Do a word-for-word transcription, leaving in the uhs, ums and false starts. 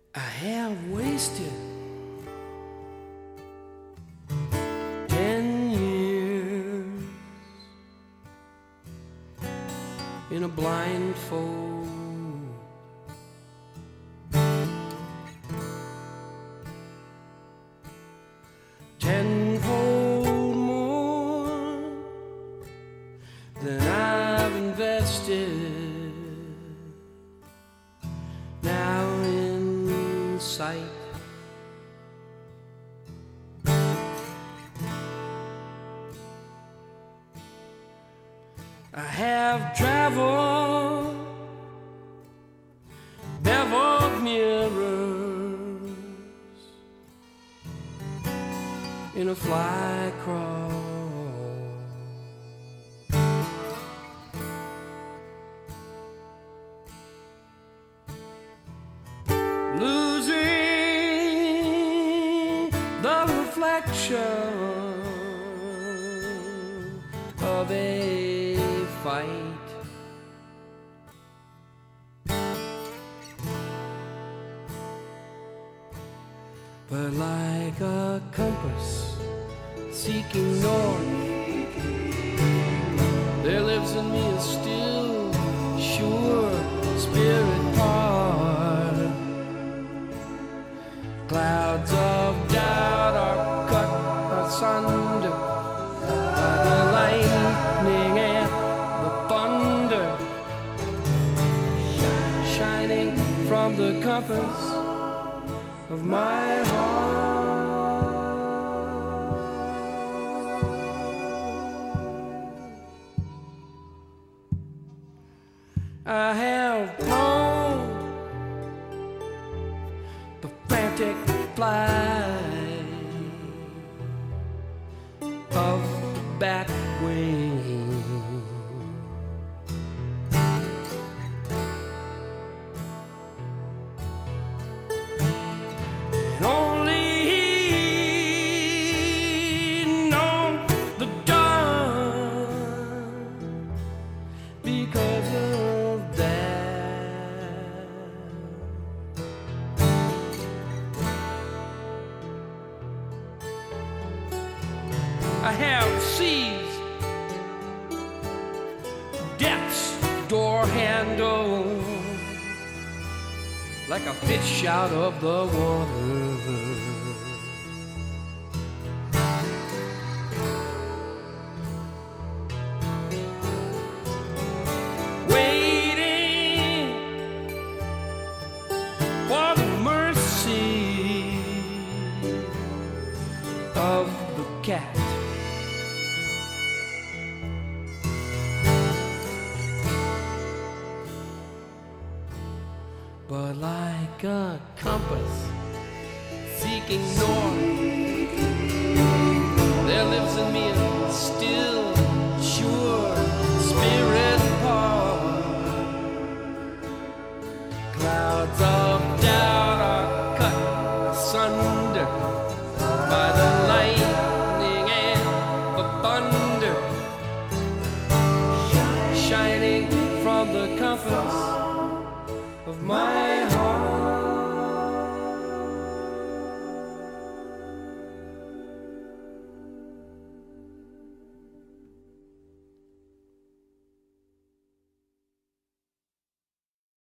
I have wasted ten years in a blindfold. Tenfold more than I've invested now in sight. I have traveled beveled mirrors in a fly crawl. Losing the reflection of a fight. But like a compass seeking north, there lives in me a still, sure spirit part. Clouds of doubt are cut asunder by the lightning and the thunder, shining from the compass of my heart. I have flown the frantic flight of the bat wing, and only know the dawn because of that. I have seized death's door handle like a fish out of the water. Waiting for the mercy of the cat. But like a compass seeking north, there lives in me a still, sure spirit part. Clouds of doubt are cut asunder by the lightning and the thunder, shining from the compass of my